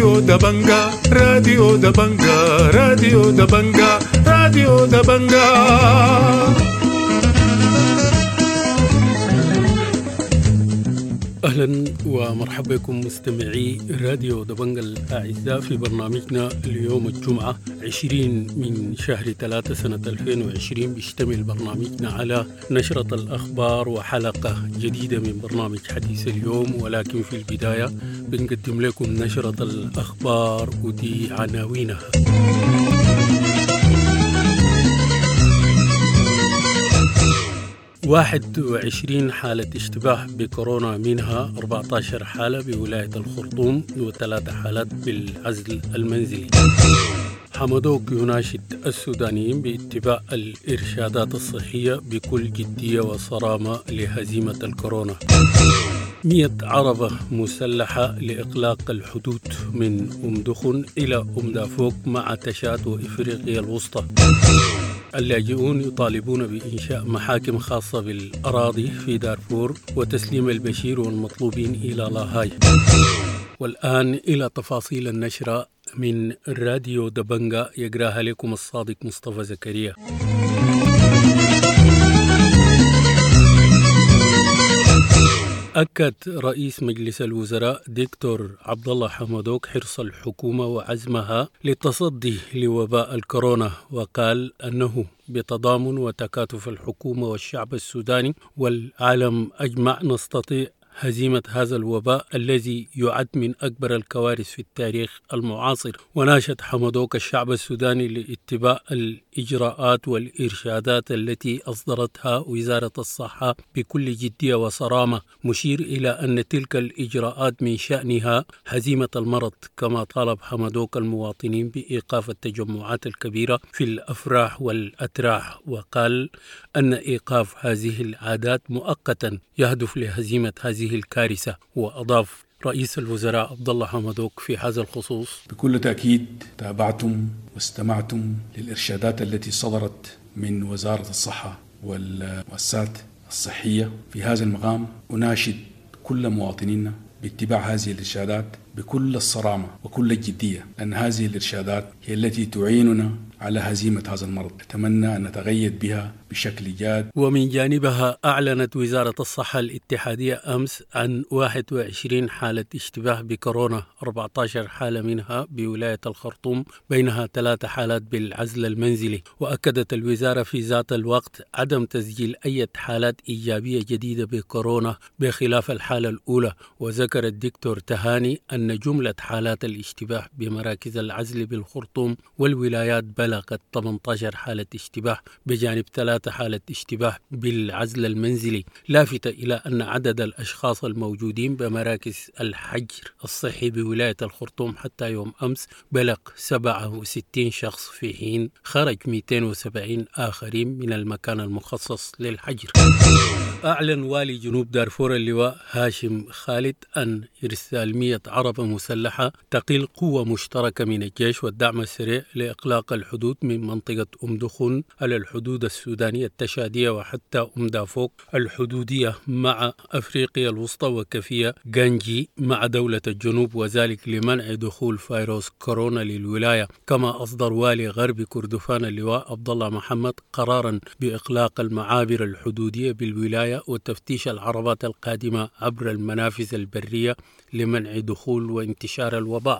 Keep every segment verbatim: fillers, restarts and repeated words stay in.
راديو دبنجا راديو دبنجا راديو دبنجا راديو دبنجا. أهلا ومرحبا بكم مستمعي راديو دبنجا الأعزاء في برنامجنا اليوم الجمعة عشرين من شهر ثلاثة سنة ألفين وعشرين. بيشتمل برنامجنا على نشرة الأخبار وحلقة جديدة من برنامج حديث اليوم، ولكن في البداية بنقدم لكم نشرة الأخبار ودي عناوينها. واحد وعشرين حالة اشتباه بكورونا، منها أربعة عشر حالة بولاية الخرطوم وثلاث حالات بالعزل المنزلي. حمدوك يناشد السودانيين باتباع الإرشادات الصحية بكل جدية وصرامة لهزيمة الكورونا. مئة عربة مسلحة لإغلاق الحدود من أم دخن إلى أم دافوق مع تشاد وإفريقيا الوسطى. اللاجئون يطالبون بإنشاء محاكم خاصة بالأراضي في دارفور وتسليم البشير والمطلوبين إلى لاهاي. والآن إلى تفاصيل النشرة من راديو دبنجا، يقراها لكم الصادق مصطفى زكريا. أكد رئيس مجلس الوزراء دكتور عبد الله حمدوك حرص الحكومة وعزمها للتصدي لوباء الكورونا، وقال أنه بتضامن وتكاتف الحكومة والشعب السوداني والعالم أجمع نستطيع هزيمة هذا الوباء الذي يعد من أكبر الكوارث في التاريخ المعاصر. وناشد حمدوك الشعب السوداني لاتباع الإجراءات والإرشادات التي أصدرتها وزارة الصحة بكل جدية وصرامة، مشير إلى أن تلك الإجراءات من شأنها هزيمة المرض. كما طالب حمدوك المواطنين بإيقاف التجمعات الكبيرة في الأفراح والأتراح، وقال أن إيقاف هذه العادات مؤقتا يهدف لهزيمة هذه الكارثة. وأضاف رئيس الوزراء عبد الله حمدوك في هذا الخصوص: بكل تأكيد تابعتم واستمعتم للإرشادات التي صدرت من وزارة الصحة والمؤسسات الصحية. في هذا المقام أناشد كل مواطنينا باتباع هذه الإرشادات بكل الصرامة وكل الجدية، لأن هذه الإرشادات هي التي تعيننا على هزيمة هذا المرض. أتمنى أن نتغيد بها بشكل جاد. ومن جانبها أعلنت وزارة الصحة الاتحادية أمس عن واحد وعشرين حالة اشتباه بكورونا، أربعة عشر حالة منها بولاية الخرطوم، بينها ثلاث حالات بالعزل المنزلي. وأكدت الوزارة في ذات الوقت عدم تسجيل أي حالات إيجابية جديدة بكورونا بخلاف الحالة الأولى. وذكر الدكتور تهاني أن جملة حالات الاشتباه بمراكز العزل بالخرطوم والولايات بلغت ثمانية عشر حالة اشتباه بجانب ثلاث حالة اشتباه بالعزل المنزلي، لافتة إلى أن عدد الأشخاص الموجودين بمراكز الحجر الصحي بولاية الخرطوم حتى يوم أمس بلغ سبعة وستين شخص، في حين خرج مئتين وسبعين آخرين من المكان المخصص للحجر. أعلن والي جنوب دارفور اللواء هاشم خالد أن إرسال مئة عربة مسلحة تقيل قوة مشتركة من الجيش والدعم السريع لإغلاق الحدود من منطقة أم دخن على الحدود السودانية التشادية وحتى أم دافوق الحدودية مع أفريقيا الوسطى وكفية غانجي مع دولة الجنوب، وذلك لمنع دخول فيروس كورونا للولاية. كما أصدر والي غرب كردفان اللواء عبد الله محمد قرارا بإغلاق المعابر الحدودية بالولاية وتفتيش العربات القادمة عبر المنافذ البرية لمنع دخول وانتشار الوباء.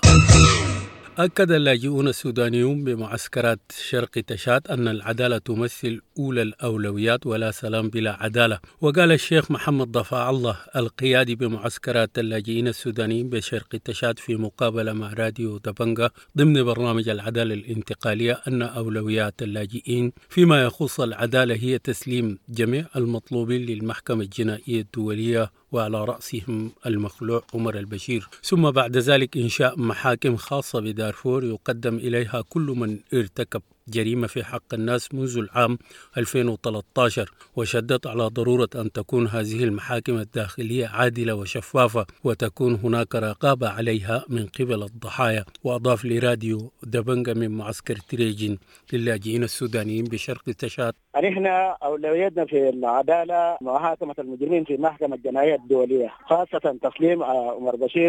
أكد اللاجئون السودانيون بمعسكرات شرق تشاد أن العدالة تمثل أولى الأولويات ولا سلام بلا عدالة. وقال الشيخ محمد ضفاع الله القيادي بمعسكرات اللاجئين السودانيين بشرق تشاد في مقابلة مع راديو دبنجا ضمن برنامج العدالة الانتقالية أن أولويات اللاجئين فيما يخص العدالة هي تسليم جميع المطلوبين للمحكمة الجنائية الدولية وعلى رأسهم المخلوع عمر البشير، ثم بعد ذلك إنشاء محاكم خاصة بدارفور يقدم إليها كل من ارتكب جريمة في حق الناس منذ العام ألفين وثلاثة عشر، وشدد على ضرورة أن تكون هذه المحاكم الداخلية عادلة وشفافة وتكون هناك رقابة عليها من قبل الضحايا. وأضاف لراديو دبنجة من معسكر تريجين للاجئين السودانيين بشرق تشاد: نحن أولويتنا في العدالة محاكمة المجرمين في محكمة الجنائية الدولية، خاصة تسليم عمر بشير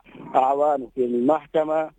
وأعوانه في المحكمة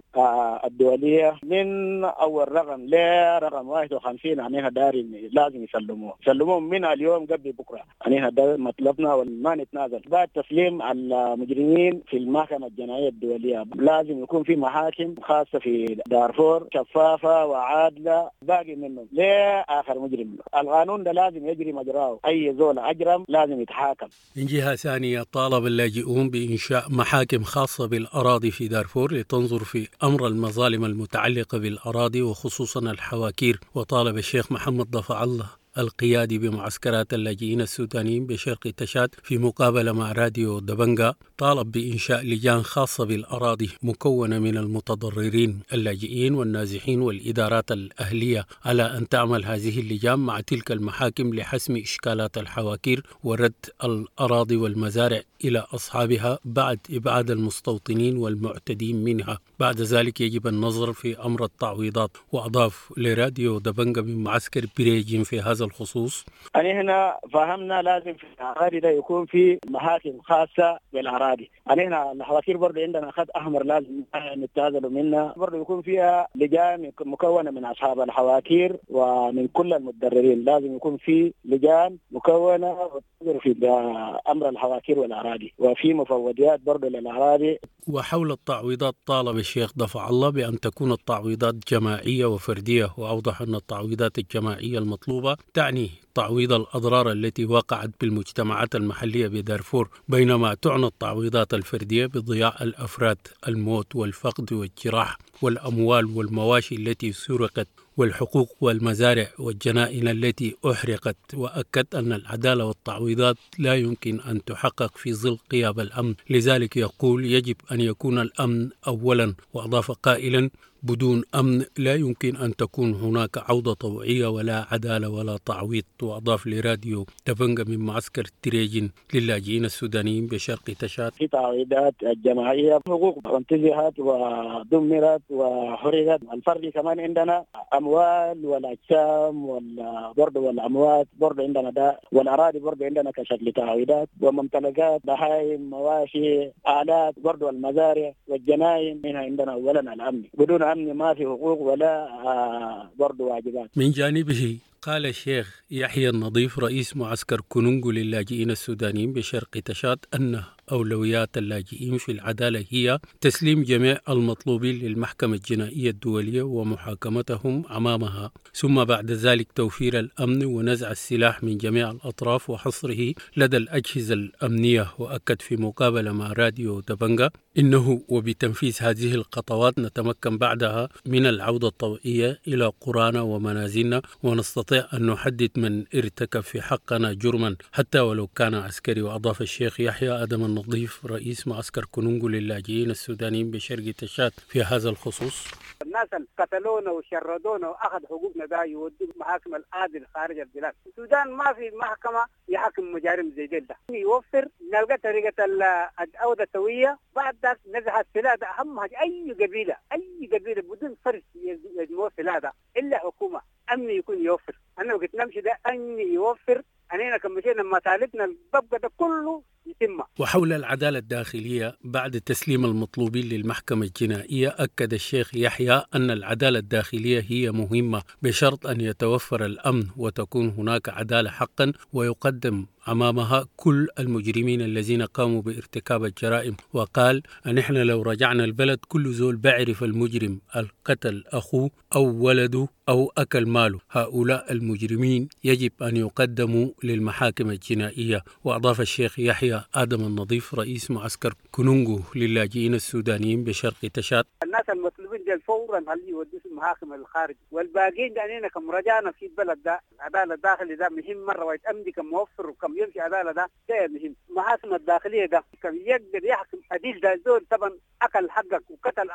الدولية من أول رقم لرقم واحد وخمسين. يعني داري لازم يسلموه يسلموه من اليوم قبل بكرة. يعني هذا مطلبنا وما نتنازل. بعد تسليم المجرمين في المحكمة الجنائية الدولية لازم يكون في محاكم خاصة في دارفور شفافة وعادلة باقي منهم لآخر مجرم. القانون ده لازم يجري مجراه، أي زول أجرم لازم يتحاكم. من جهة ثانية طالب اللاجئون بإنشاء محاكم خاصة بالأراضي في دارفور لتنظر في أمر المظالم المتعلقة بالأراضي وخصوصا الحواكير. وطالب الشيخ محمد ضفع الله القيادي بمعسكرات اللاجئين السودانيين بشرق تشاد في مقابلة مع راديو دبنجة طالب بإنشاء لجان خاصة بالأراضي مكونة من المتضررين اللاجئين والنازحين والإدارات الأهلية على أن تعمل هذه اللجان مع تلك المحاكم لحسم إشكالات الحواكير ورد الأراضي والمزارع إلى أصحابها بعد إبعاد المستوطنين والمعتدين منها. بعد ذلك يجب النظر في أمر التعويضات. وأضاف لراديو دبنجة من معسكر بريجين في هذا الخصوص: أنا هنا فهمنا لازم في الأراضي ده يكون في محاكم خاصة بالأراضي. أنا هنا الحواكير برضه عندنا خط أحمر لازم نتنازلوا منها، برضه يكون فيها لجان مكونة من أصحاب الحواكير ومن كل المتضررين. لازم يكون في لجان مكونة في أمر الحواكير والأراضي وفي مفوضيات برضه للأراضي. وحول التعويضات طالب الشيخ ضفع الله بأن تكون التعويضات جماعية وفردية، وأوضح أن التعويضات الجماعية المطلوبة تعني تعويض الأضرار التي وقعت بالمجتمعات المحلية بدارفور، بينما تعنى التعويضات الفردية بضياع الأفراد، الموت والفقد والجراح والأموال والمواشي التي سرقت والحقوق والمزارع والجنائن التي أحرقت. وأكد أن العدالة والتعويضات لا يمكن أن تحقق في ظل غياب الأمن، لذلك يقول يجب أن يكون الأمن أولا. وأضاف قائلا: بدون أمن لا يمكن أن تكون هناك عودة طوعية ولا عدالة ولا تعويض. وأضاف لراديو دبنجة من معسكر تريجين للاجئين السودانيين بشرق تشاد: في تعويضات الجماعية حقوق انتزعت ودمرت وحرقت. الفرد كمان عندنا أموال والأجسام والبرد والأموات برضه عندنا ده، والأراضي برضه عندنا كشكل تعويضات وممتلكات بهايم مواشي آلات برضه المزارع والجناين. هنا عندنا أولا الأمن، بدون أمن ما في حقوق ولا آه برضه واجبات. من جانبه قال الشيخ يحيى النظيف رئيس معسكر كونونغو للاجئين السودانيين بشرق تشاد أن أولويات اللاجئين في العدالة هي تسليم جميع المطلوبين للمحكمة الجنائية الدولية ومحاكمتهم أمامها، ثم بعد ذلك توفير الأمن ونزع السلاح من جميع الأطراف وحصره لدى الأجهزة الأمنية. وأكد في مقابلة مع راديو دبنجة إنه وبتنفيذ هذه الخطوات نتمكن بعدها من العودة الطوعية إلى قرانا ومنازلنا، ونستطيع أن نحدد من ارتكب في حقنا جرما حتى ولو كان عسكري. وأضاف الشيخ يحيى آدم النظيف رئيس معسكر كونونغو للاجئين السودانيين بشرق تشاد في هذا الخصوص: الناس اللي قتلونا وشردونا واخذ حقوقنا ده يودوا محاكم العادل خارج البلاد. السودان ما في محكمه يحكم مجارم زي ده. يوفر نلقى طريقه العوده السويه، بعد ذلك نزع السلاح. ده اهم حاجه. اي قبيله اي قبيله بدون فرق يجمعوا السلاح ده الا حكومه امن يكون يوفر. انا وقت نمشي ده امن يوفر. أنا كم مشينا مطالبنا الضبط ده كله يتم. وحول العدالة الداخلية بعد تسليم المطلوبين للمحكمة الجنائية أكد الشيخ يحيى أن العدالة الداخلية هي مهمة بشرط أن يتوفر الأمن وتكون هناك عدالة حقا ويقدم أمامها كل المجرمين الذين قاموا بارتكاب الجرائم. وقال أن إحنا لو رجعنا البلد كل زول بعرف المجرم القتل أخوه أو ولده أو أكل ماله، هؤلاء المجرمين يجب أن يقدموا للمحاكم الجنائية. وأضاف الشيخ يحيى آدم النظيف رئيس معسكر كونونغو للاجئين السودانيين بشرق تشاد: الناس المطلوبين دي فورا هل يودوا في المحاكم الخارج، والباقيين ده كم رجعنا في البلد ده. العدالة الداخلية ده مهم مرة، ويتأمدي كم موفر وكم يمشي عدالة ده شيء مهم. المحاكم الداخلية ده كم يقدر يحكم عديل ده زول طبعا أكل حقك وقتل أخوك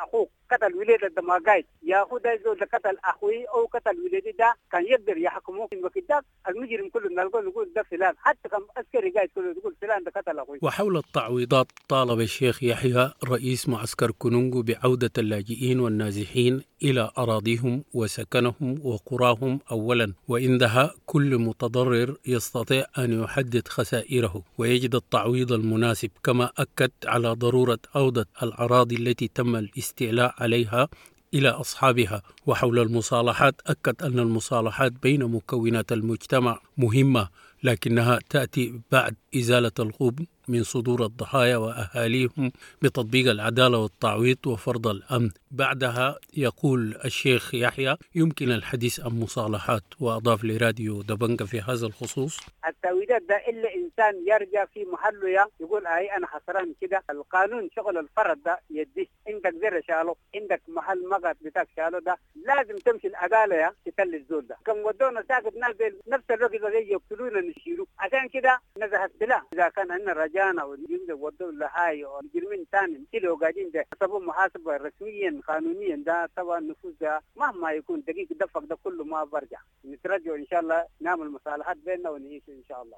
قتل وليد الدماغاي ياخذ زول قتل اخوي او قتل وليدي ده كان يقدر يحكموه في الوقت ده المجرم كله نلقى نقول ده فلان، حتى كم عسكري قاعد كله يقول فلان ده قتل اخوي. وحول التعويضات طالب الشيخ يحيى رئيس معسكر كونونغو بعودة اللاجئين والنازحين إلى أراضيهم وسكنهم وقراهم أولا، وعندها كل متضرر يستطيع أن يحدد خسائره ويجد التعويض المناسب، كما أكد على ضرورة عودة الأراضي التي تم الاستيلاء عليها إلى أصحابها. وحول المصالحات أكد أن المصالحات بين مكونات المجتمع مهمة، لكنها تأتي بعد إزالة الغبن من صدور الضحايا وأهاليهم بتطبيق العدالة والتعويض وفرض الأمن. بعدها يقول الشيخ يحيى يمكن الحديث عن مصالحات، وأضاف لراديو دبنجة في هذا الخصوص: التعويضات ده إلا إنسان يرجع في محله يقول هاي أنا خسران كده، القانون شغل الفرد ده يديه، عندك زر شالو، عندك محل مقت بتاعك شالو، ده لازم تمشي العدالة يا تتل الزول ده. كم ودونا ساقط ناس نفس الوقت اللي يقتلونا نشيلوه، عشان كده نزه السلاح. إذا كان عندنا رجانا والجرم ده ودوا لهاي والجرمين ثاني كيلو قاعدين ده حسبوا محاسبة رسميا قانونيا، ده طبعا النفوذ ده مهما يكون دقيق دفق ده كله ما برجع، نترجع إن شاء الله نعمل مصالحات بيننا ونعيش إن شاء الله.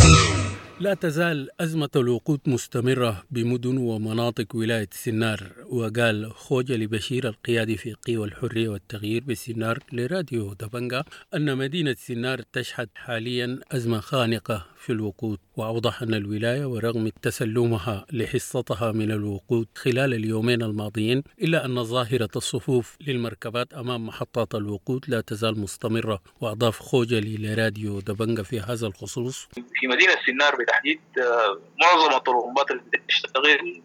لا تزال أزمة الوقود مستمرة بمدن ومناطق ولاية سنار. وقال خوجة لبشير القيادي في قوى الحرية والتغيير بسنار لراديو دبنجة أن مدينة سنار تشهد حاليا أزمة خانقة في الوقود، وأوضح أن الولاية ورغم تسلمها لحصتها من الوقود خلال اليومين الماضيين، إلا أن ظاهرة الصفوف للمركبات أمام محطات الوقود لا تزال مستمرة. وأضاف خوجة لراديو دبنجة في هذا الخصوص: في مدينة سنار بالتحديد معظم الطرمبات اللي بتشتغل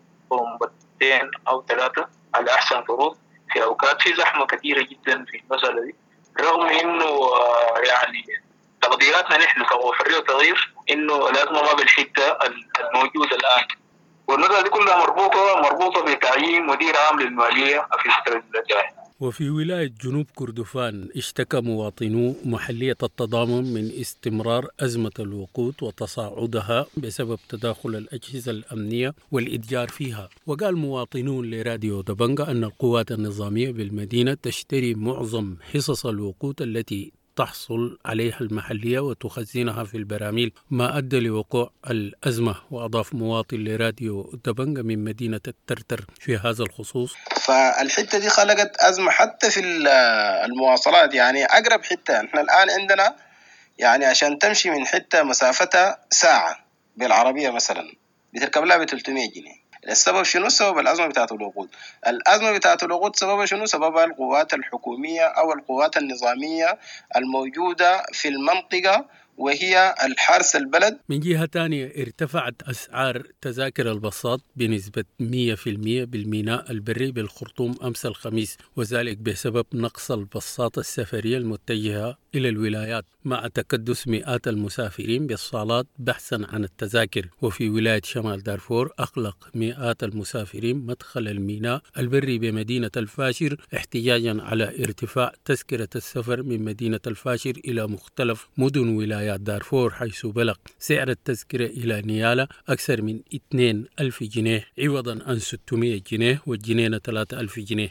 طرمبتين أو ثلاثة على أحسن طرق، في أوقات في زحمة كثيرة جدا في المسألة دي، رغم إنه يعني تقديراتنا نحن كقوى حرية وتغيير إنه الأزمة ما بالحدة الموجودة الآن، والنقطة دي كلها مربوطة مربوطة بتعيين مدير عام للمالية في الفترة الجاية. وفي ولاية جنوب كردفان اشتكى مواطنو محلية التضامن من استمرار أزمة الوقود وتصاعدها بسبب تداخل الأجهزة الأمنية والإتجار فيها. وقال مواطنون لراديو دبنجة أن القوات النظامية بالمدينة تشتري معظم حصص الوقود التي تحصل عليها المحلية وتخزنها في البراميل، ما أدى لوقوع الأزمة. وأضاف مواطن لراديو دبنجة من مدينة الترتر في هذا الخصوص: فالحتة دي خلقت أزمة حتى في المواصلات، يعني أقرب حتة احنا الآن عندنا يعني عشان تمشي من حتة مسافتها ساعة بالعربية مثلا بتركب لها ب ثلاثمية جنيه. السبب شنو؟ سبب الأزمة بتاعت الوقود. الأزمة بتاعت الوقود سببها شنو؟ سببها القوات الحكومية أو القوات النظامية الموجودة في المنطقة وهي الحارس البلد. من جهة تانية ارتفعت أسعار تذاكر الباصات بنسبة مئة بالمئة بالميناء البري بالخرطوم أمس الخميس، وذلك بسبب نقص الباصات السفرية المتجهة إلى الولايات مع تكدس مئات المسافرين بالصالات بحثا عن التذاكر. وفي ولاية شمال دارفور أغلق مئات المسافرين مدخل الميناء البري بمدينة الفاشر احتجاجا على ارتفاع تذكرة السفر من مدينة الفاشر إلى مختلف مدن ولايات دارفور، حيث بلغ سعر التذكرة إلى نيالة أكثر من اثنين ألف جنيه عوضا عن ستمئة جنيه والجنينة ثلاثة ألاف جنيه.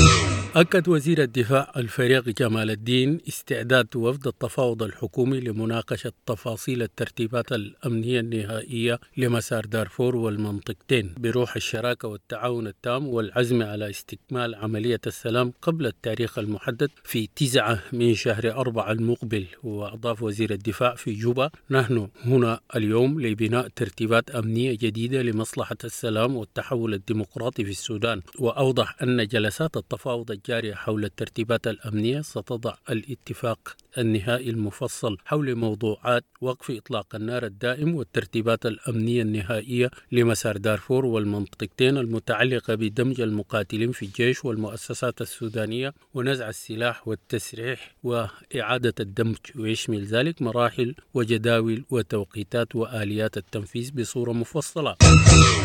أكد وزير الدفاع الفريق جمال الدين استعداد وفد التفاوض الحكومي لمناقشة تفاصيل الترتيبات الأمنية النهائية لمسار دارفور والمنطقتين بروح الشراكة والتعاون التام والعزم على استكمال عملية السلام قبل التاريخ المحدد في تسعة من شهر أربعة المقبل. وأضاف وزير الدفاع في جوبا: نحن هنا اليوم لبناء ترتيبات أمنية جديدة لمصلحة السلام والتحول الديمقراطي في السودان. وأوضح أن جلسات التفاوض الجارية حول الترتيبات الأمنية ستضع الاتفاق النهائي المفصل حول موضوعات وقف إطلاق النار الدائم والترتيبات الأمنية النهائية لمسار دارفور والمنطقتين المتعلقة بدمج المقاتلين في الجيش والمؤسسات السودانية ونزع السلاح والتسريح وإعادة الدمج، ويشمل ذلك مراحل وجداول وتوقيتات وآليات التنفيذ بصورة مفصلة.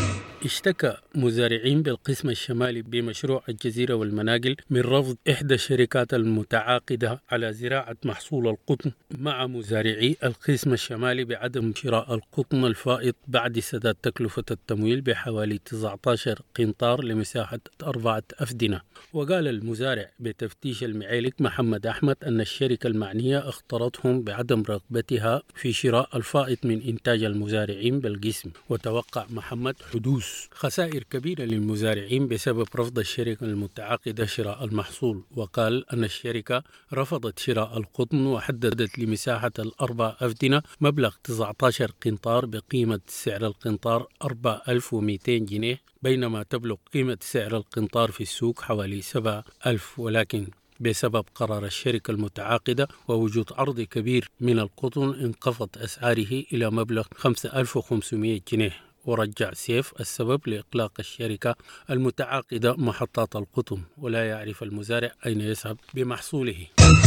اشتكى مزارعين بالقسم الشمالي بمشروع الجزيرة والمناقل من رفض إحدى الشركات المتعاقدة على زراعة محصول القطن مع مزارعي القسم الشمالي بعدم شراء القطن الفائض بعد سداد تكلفة التمويل بحوالي تسعة عشر قنطار لمساحة أربعة أفدنة. وقال المزارع بتفتيش المعيلك محمد أحمد أن الشركة المعنية اختارتهم بعدم رغبتها في شراء الفائض من إنتاج المزارعين بالقسم. وتوقع محمد حدوث خسائر كبيرة للمزارعين بسبب رفض الشركة المتعاقدة شراء المحصول. وقال أن الشركة رفضت شراء القطن وحددت لمساحة الأربع أفدنة مبلغ تسعة عشر قنطار بقيمة سعر القنطار أربعة آلاف ومئتين جنيه، بينما تبلغ قيمة سعر القنطار في السوق حوالي سبعة آلاف. ولكن بسبب قرار الشركة المتعاقدة ووجود عرض كبير من القطن انخفض أسعاره إلى مبلغ خمسة آلاف وخمسمئة جنيه. ورجع سيف السبب لإغلاق الشركة المتعاقدة محطات القطن، ولا يعرف المزارع أين يذهب بمحصوله.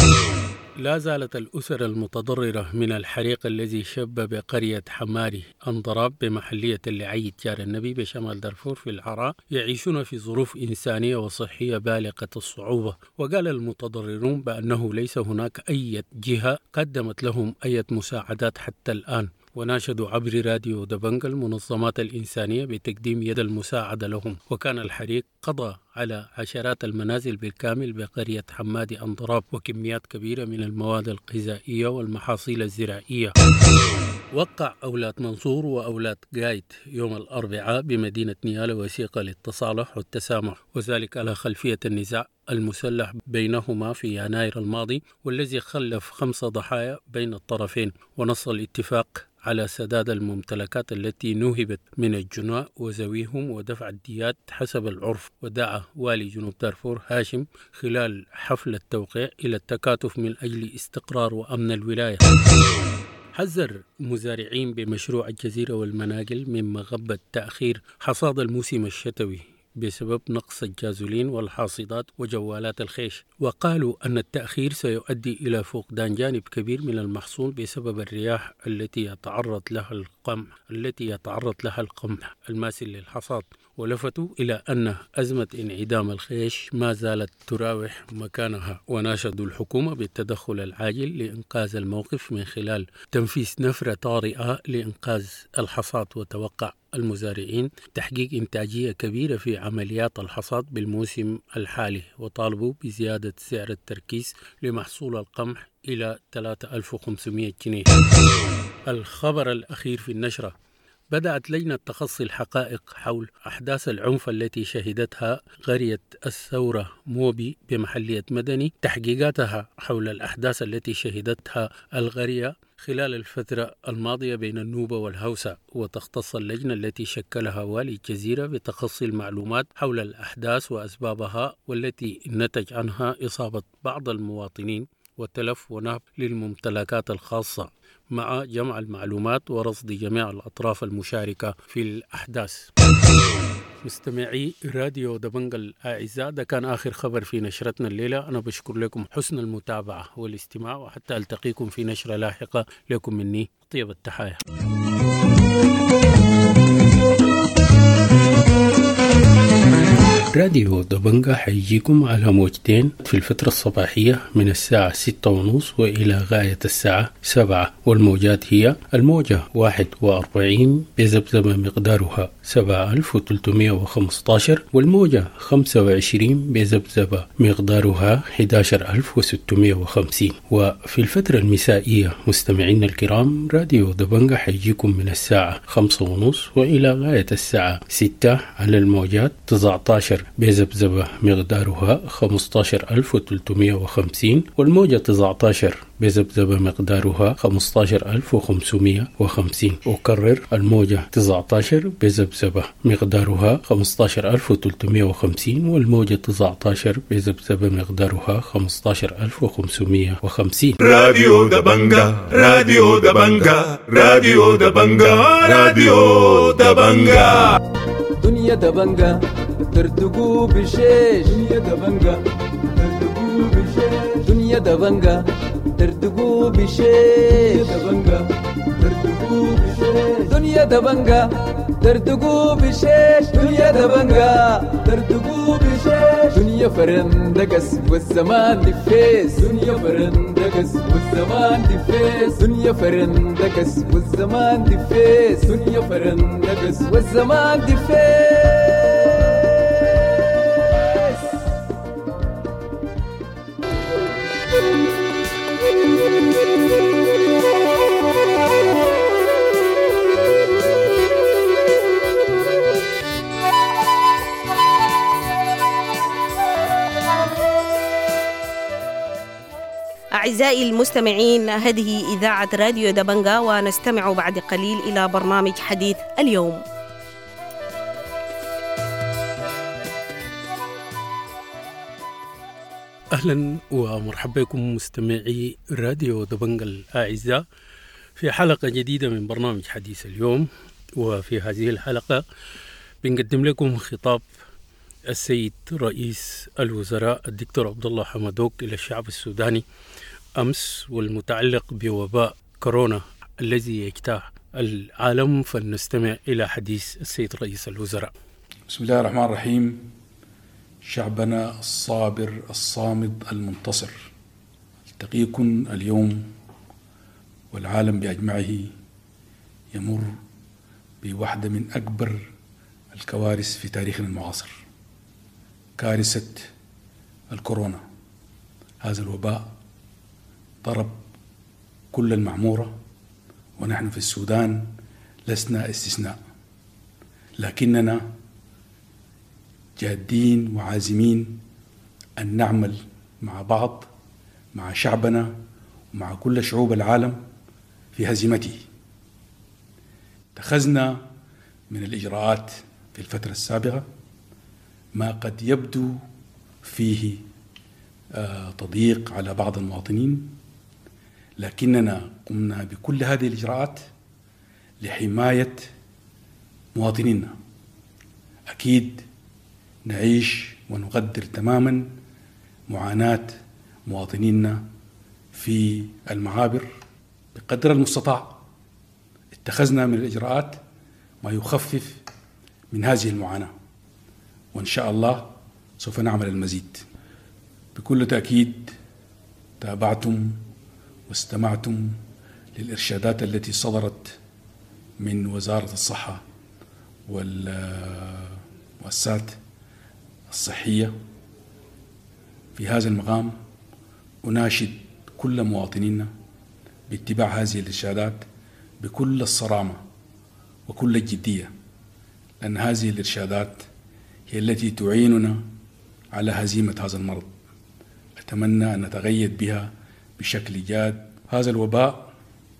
لا زالت الأسر المتضررة من الحريق الذي شب بقرية حماري أنضراب بمحلية اللعي جار النبي بشمال دارفور في العراء يعيشون في ظروف إنسانية وصحية بالغة الصعوبة. وقال المتضررون بأنه ليس هناك أي جهة قدمت لهم أي مساعدات حتى الآن، وناشدوا عبر راديو دبنجا المنظمات الإنسانية بتقديم يد المساعدة لهم. وكان الحريق قضى على عشرات المنازل بالكامل بقرية حمادي أنضراب وكميات كبيرة من المواد الغذائية والمحاصيل الزراعية. وقع أولاد منصور وأولاد قايد يوم الأربعاء بمدينة نيالا وثيقة للتصالح والتسامح، وذلك على خلفية النزاع المسلح بينهما في يناير الماضي والذي خلف خمس ضحايا بين الطرفين. ونص الاتفاق على سداد الممتلكات التي نهبت من الجناء وذويهم ودفع الديات حسب العرف. ودعا والي جنوب دارفور هاشم خلال حفل التوقيع إلى التكاتف من أجل استقرار وأمن الولاية. حذر مزارعين بمشروع الجزيرة والمناقل من مغبة تأخير حصاد الموسم الشتوي بسبب نقص الجازولين والحاصدات وجوالات الخيش، وقالوا أن التأخير سيؤدي إلى فقدان جانب كبير من المحصول بسبب الرياح التي يتعرض لها القمح التي يتعرض لها القمح الماسل للحصاد. ولفتوا إلى أن أزمة انعدام الخيش ما زالت تراوح مكانها، وناشدوا الحكومة بالتدخل العاجل لإنقاذ الموقف من خلال تنفيذ نفرة طارئة لإنقاذ الحصاد. وتوقع المزارعين تحقيق إنتاجية كبيرة في عمليات الحصاد بالموسم الحالي، وطالبوا بزيادة سعر التركيز لمحصول القمح إلى ثلاثة آلاف وخمسمئة جنيه. الخبر الأخير في النشرة: بدأت لجنة تخصي الحقائق حول أحداث العنف التي شهدتها قرية الثورة موبي بمحلية مدني تحقيقاتها حول الأحداث التي شهدتها القرية خلال الفترة الماضية بين النوبة والهوسة. وتختص اللجنة التي شكلها والي الجزيرة بتخصي المعلومات حول الأحداث وأسبابها والتي نتج عنها إصابة بعض المواطنين وتلف ونهب للممتلكات الخاصة، مع جمع المعلومات ورصد جميع الأطراف المشاركة في الأحداث. مستمعي راديو دبنجا الأعزاء، ده كان آخر خبر في نشرتنا الليلة. أنا بشكر لكم حسن المتابعة والاستماع، وحتى ألتقيكم في نشرة لاحقة. لكم مني طيب التحايا. راديو دبنجا حيجيكم على موجتين في الفترة الصباحية من الساعة ستة ونص وإلى غاية الساعة سبعة، والموجات هي الموجة واحد وأربعين بذبذبة مقدارها سبعة آلاف وثلاثمئة وخمسة عشر، والموجة خمسة وعشرين بذبذبة مقدارها أحد عشر ألف وستمئة وخمسين. وفي الفترة المسائية مستمعين الكرام، راديو دبنجا حيجيكم من الساعة خمسة ونص وإلى غاية الساعة ستة على الموجات تسعة عشر بذبذبة مقدارها خمسة عشر ألف وثلاثمئة وخمسين، والموجة تسعة عشر بذبذبة مقدارها خمسة عشر ألف وخمسمئة وخمسين. أكرر: الموجة تسعة عشر بذبذبة مقدارها خمسة عشر ألف وثلاثمئة وخمسين، والموجة تسعة عشر بذبذبة مقدارها خمسة عشر ألف وخمسمئة وخمسين. راديو دبنجا، راديو دبنجا، راديو دبنجا، راديو دبنجا. دنيا دبنجا ترتقو بشيش، دنيا دبنجا ترتقو بشيش، دنيا دبنجا ترتقو بشيش، دنيا دبنجا ترتقو بشيش، دنيا دبنجا دردقوا بشيش دنيا دبنجا دردقوا بشيش دنيا فرندقس والزمان دفيس دنيا فرندقس والزمان دفيس دنيا فرندقس والزمان دفيس دنيا فرندقس والزمان دفيس. أعزائي المستمعين، هذه إذاعة راديو دبنجا، ونستمع بعد قليل إلى برنامج حديث اليوم. أهلا ومرحبا بكم مستمعي راديو دبنجا الأعزاء في حلقة جديدة من برنامج حديث اليوم. وفي هذه الحلقة بنقدم لكم خطاب السيد رئيس الوزراء الدكتور عبد الله حمدوك إلى الشعب السوداني أمس، والمتعلق بوباء كورونا الذي يجتاح العالم. فلنستمع إلى حديث السيد رئيس الوزراء. بسم الله الرحمن الرحيم. شعبنا الصابر الصامد المنتصر، التقيكم اليوم والعالم بأجمعه يمر بواحدة من أكبر الكوارث في تاريخنا المعاصر، كارثة الكورونا. هذا الوباء ضرب كل المعمورة، ونحن في السودان لسنا استثناء، لكننا جادين وعازمين أن نعمل مع بعض، مع شعبنا ومع كل شعوب العالم في هزيمته. اتخذنا من الإجراءات في الفترة السابقة ما قد يبدو فيه آه تضييق على بعض المواطنين، لكننا قمنا بكل هذه الإجراءات لحماية مواطنينا. أكيد نعيش ونقدر تماما معاناة مواطنينا في المعابر. بقدر المستطاع اتخذنا من الإجراءات ما يخفف من هذه المعاناة، وإن شاء الله سوف نعمل المزيد. بكل تأكيد تابعتم واستمعتم للإرشادات التي صدرت من وزارة الصحة والمؤسسات الصحية. في هذا المقام أناشد كل مواطنينا باتباع هذه الإرشادات بكل الصرامة وكل الجدية، لأن هذه الإرشادات هي التي تعيننا على هزيمة هذا المرض. أتمنى أن نتغيد بها بشكل جاد. هذا الوباء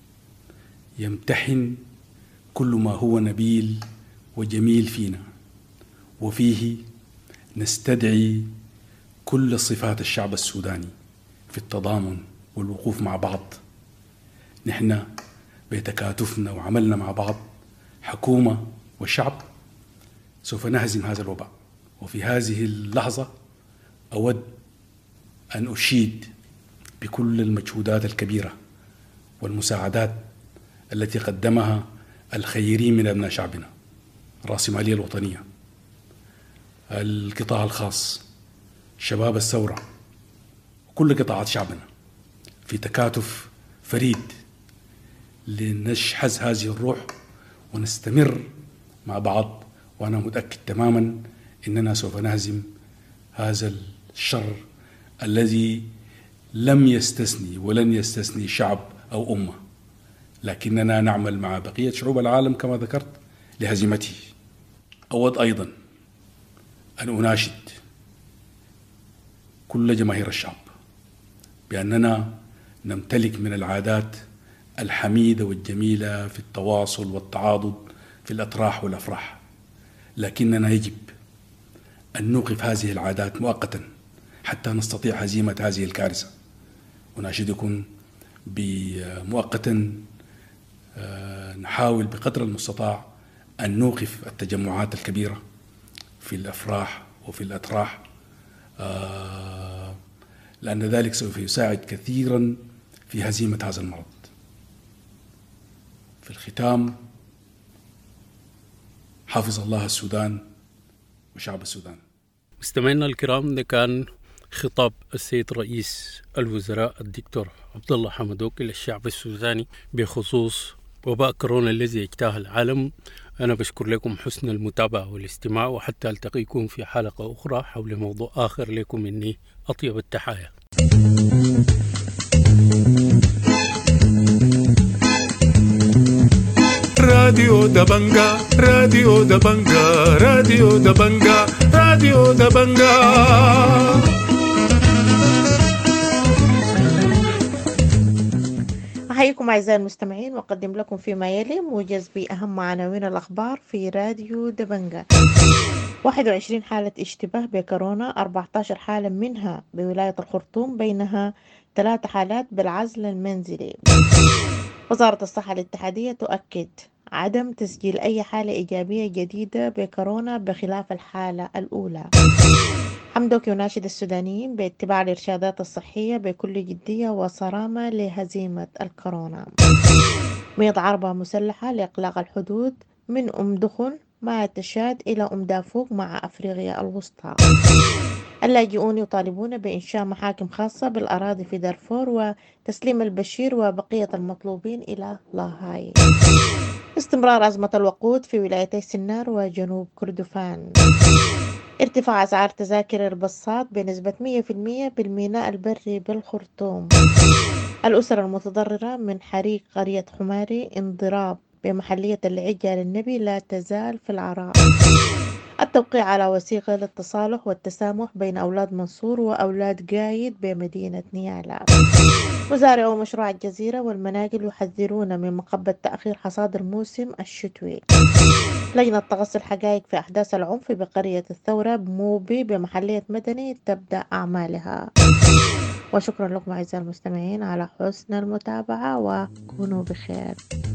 يمتحن كل ما هو نبيل وجميل فينا، وفيه نستدعي كل صفات الشعب السوداني في التضامن والوقوف مع بعض. نحن بتكاتفنا وعملنا مع بعض حكومة وشعب سوف نهزم هذا الوباء. وفي هذه اللحظة أود أن أشيد بكل المجهودات الكبيرة والمساعدات التي قدمها الخيرين من أبناء شعبنا، الرأسمالية الوطنية، القطاع الخاص، شباب الثورة، وكل قطاعات شعبنا في تكاتف فريد لنشحذ هذه الروح ونستمر مع بعض. وأنا متأكد تماما إننا سوف نهزم هذا الشر الذي لم يستثني ولن يستثني شعب أو أمة، لكننا نعمل مع بقية شعوب العالم كما ذكرت لهزيمته. أود أيضا أن أناشد كل جماهير الشعب بأننا نمتلك من العادات الحميدة والجميلة في التواصل والتعاضد في الأطراح والأفراح، لكننا يجب أن نوقف هذه العادات مؤقتا حتى نستطيع هزيمة هذه الكارثة. أناشدكم بمؤقتا نحاول بقدر المستطاع أن نوقف التجمعات الكبيرة في الأفراح وفي الأطراح، لأن ذلك سوف يساعد كثيرا في هزيمة هذا المرض. في الختام حافظ الله السودان وشعب السودان. مستمعينا الكرام، ده كان خطاب السيد رئيس الوزراء الدكتور عبد الله حمدوك للشعب السوداني بخصوص وباء كورونا الذي اجتاح العالم. أنا بشكر لكم حسن المتابعة والاستماع، وحتى ألتقيكم في حلقة أخرى حول موضوع آخر. لكم مني أطيب التحايا. راديو دبنجا راديو دبنجا راديو دبنجا راديو دبنجا. أحييكم أعزائي المستمعين، وأقدم لكم فيما يلي موجز بأهم عناوين الأخبار في راديو دبنجا. واحد وعشرين حالة اشتباه بكورونا، أربعة عشر حالة منها بولاية الخرطوم، بينها ثلاث حالات بالعزل المنزلي. وزارة الصحة الاتحادية تؤكد عدم تسجيل أي حالة إيجابية جديدة بكورونا بخلاف الحالة الأولى. حمدوك يناشد السودانيين باتباع الإرشادات الصحية بكل جدية وصرامة لهزيمة الكورونا. ميض عربة مسلحة لإغلاق الحدود من أم دخن مع تشاد إلى أم دافوق مع أفريقيا الوسطى. اللاجئون يطالبون بإنشاء محاكم خاصة بالأراضي في دارفور وتسليم البشير وبقية المطلوبين إلى لاهاي. استمرار أزمة الوقود في ولايتي سنار وجنوب كردفان. ارتفاع أسعار تذاكر الباصات بنسبة مئة بالمئة بالميناء البري بالخرطوم. الأسر المتضررة من حريق قرية حماري انضراب بمحلية العجة للنبي لا تزال في العراء. التوقيع على وثيقة للتصالح والتسامح بين أولاد منصور وأولاد قايد بمدينة نيالا. مزارعو مشروع الجزيرة والمناقل يحذرون من مخبة تأخير حصاد الموسم الشتوي. لجنة تغص الحقائق في أحداث العنف بقرية الثورة بموبي بمحلية مدني تبدأ أعمالها. وشكرا لكم أعزائي المستمعين على حسن المتابعة، وكونوا بخير.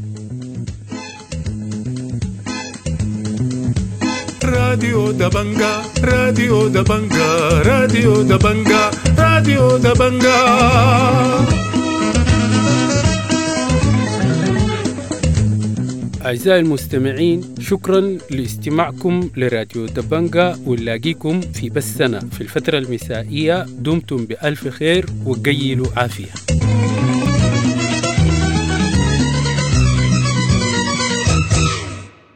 راديو دبنجا راديو دبنجا راديو دبنجا راديو دبنجا. أعزائي المستمعين، شكرا لاستماعكم لراديو دبنجا، ونلاقيكم في بثنا في الفترة المسائية. دمتم بألف خير وقيلوا عافية.